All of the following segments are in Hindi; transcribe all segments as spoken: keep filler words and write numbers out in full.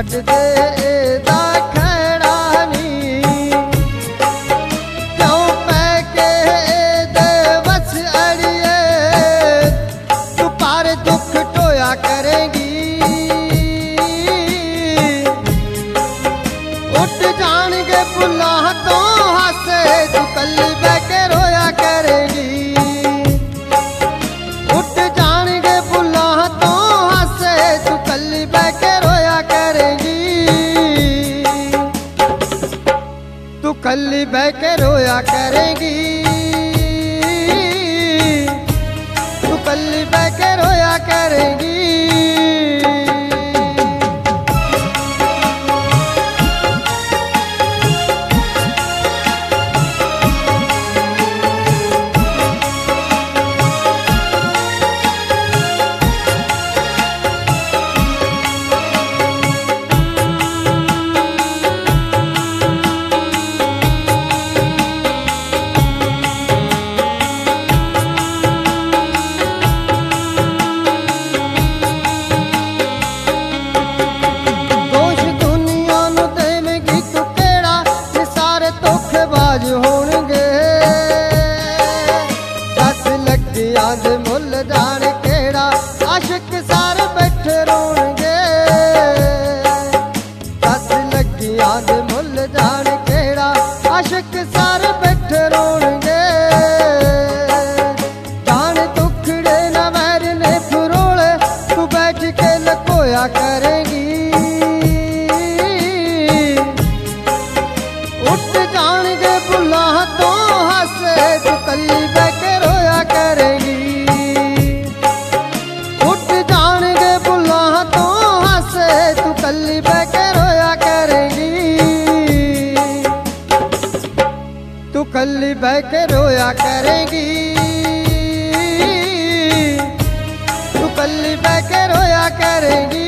छड़ दे एदा खैड़ा नी, क्यों पै के एदे वस अड़िए, तू पार दुख टोया करेगी। उठ जाणगे बुल्लां तो हासे, तू कल्ली बह के रोया करेगी। उठ जाणगे बुल्लां तो हासे, तू कल्ली बह के रोया करेगी। तू कल्ली बह के रोया करेगी। तू कल्ली बह के रोया करेगी। होणगे दस लगियां दे मुल जाण केड़ा, आशिक सारे बैठे रोणगे। दस लगियां दे मुल जाण केड़ा, आशिक सारे बैठे रोणगे। जान दुखड़े न वैर ने फरोले, तू बैठ के लकोया करेगी। उठ जाणगे बुल्लां तो हासे, तू कल्ली बह के रोया करेगी। उठ जाणगे बुल्लां तो हासे, तू कल्ली बह के रोया करेगी। तू कल्ली बह के रोया करेगी। तू कल्ली बह के रोया करेगी।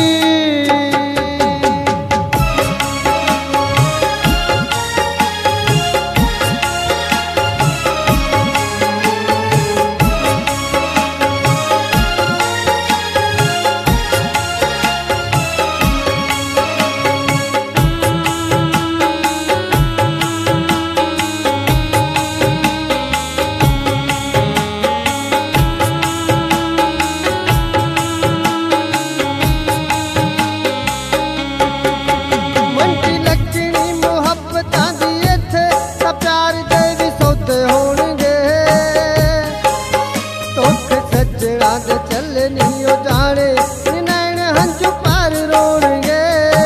चलनियो जाने नैन हंझू पार रोणगे।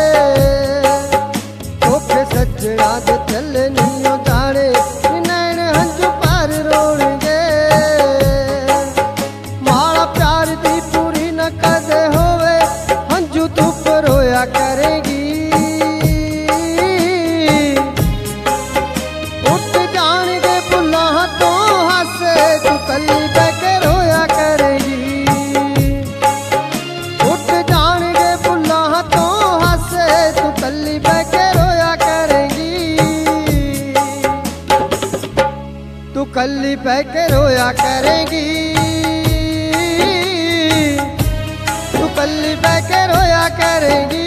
धोखे सजणा दे चलनियो जाने नैन हंझू पार रोणगे। माड़ा प्यार दी पूरी न कदे होवे, हंझू तू रोया करेगी। उठ जाणगे बुल्लां तो हासे, तू कल्ली बह के रोया करेगी। कल्ली बह के रोया करेगी। तू कल्ली बह के रोया करेगी। तू कल्ली बह के रोया करेगी।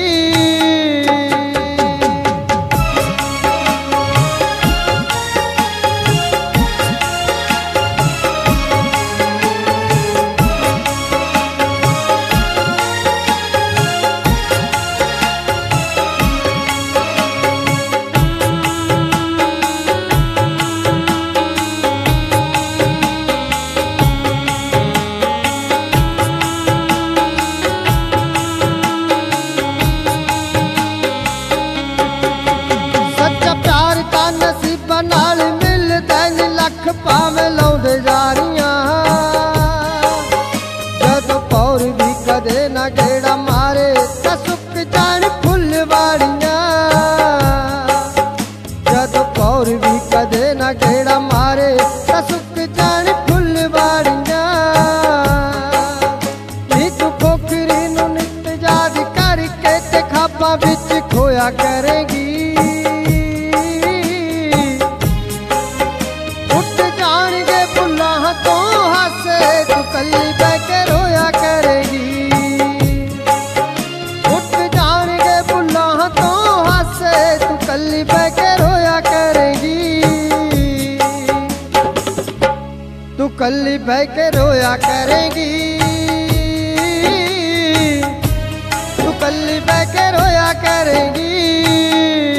कल्ली बह के रोया करेगी, तू कल्ली बह के रोया करेगी।